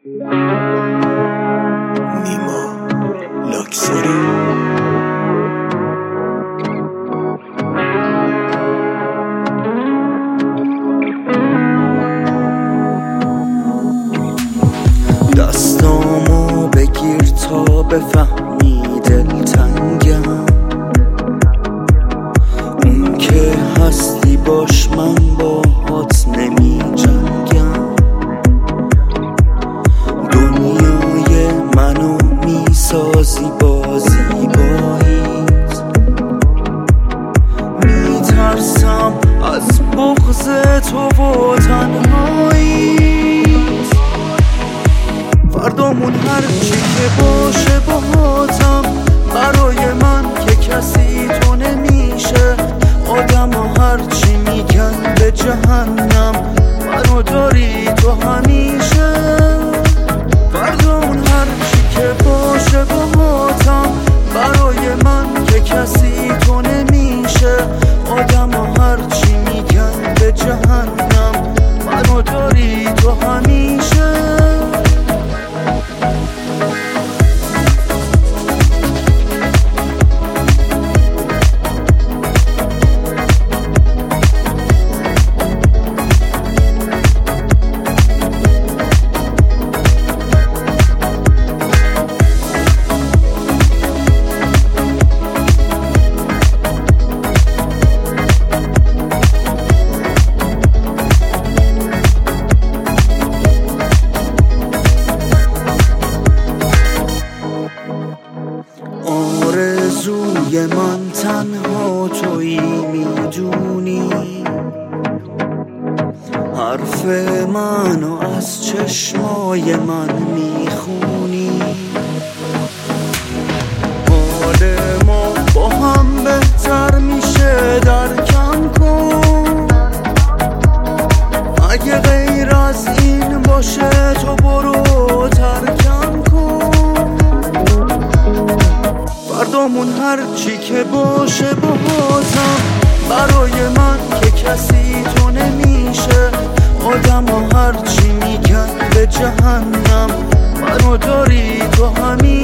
نیما لاکسری. دستامو بگیر تا بفهمی دلتنگم، اون که هستی باش، من باهات نمی جنگم. دنیای منو میسازی با زیباییت، میترسم از بغض تو و تنهاییت. فردامون هرچی که باشه باهاتم، برای من که کسی تو نمیشه. آدم ها هرچی میگن به جهنم، منو داری تو همیشه. فردامون هرچی که باشه باهاتم، برای من که کسی تو نمیشه. آدم ها هرچی میگن به جهنم، منو داری تو همیشه. آرزوی من تنها تویی، میدونی حرف منو از چشمای من میخونی. حال ما با هم بهتر میشه، درکم کن. اگه غیر از این باشه تو برو ترکم کن. فردامون هرچی که باشه باهاتم، برای من که کسی تو نمیشه. آدم ها هرچی میگن به جهنم، منو داری تو همین.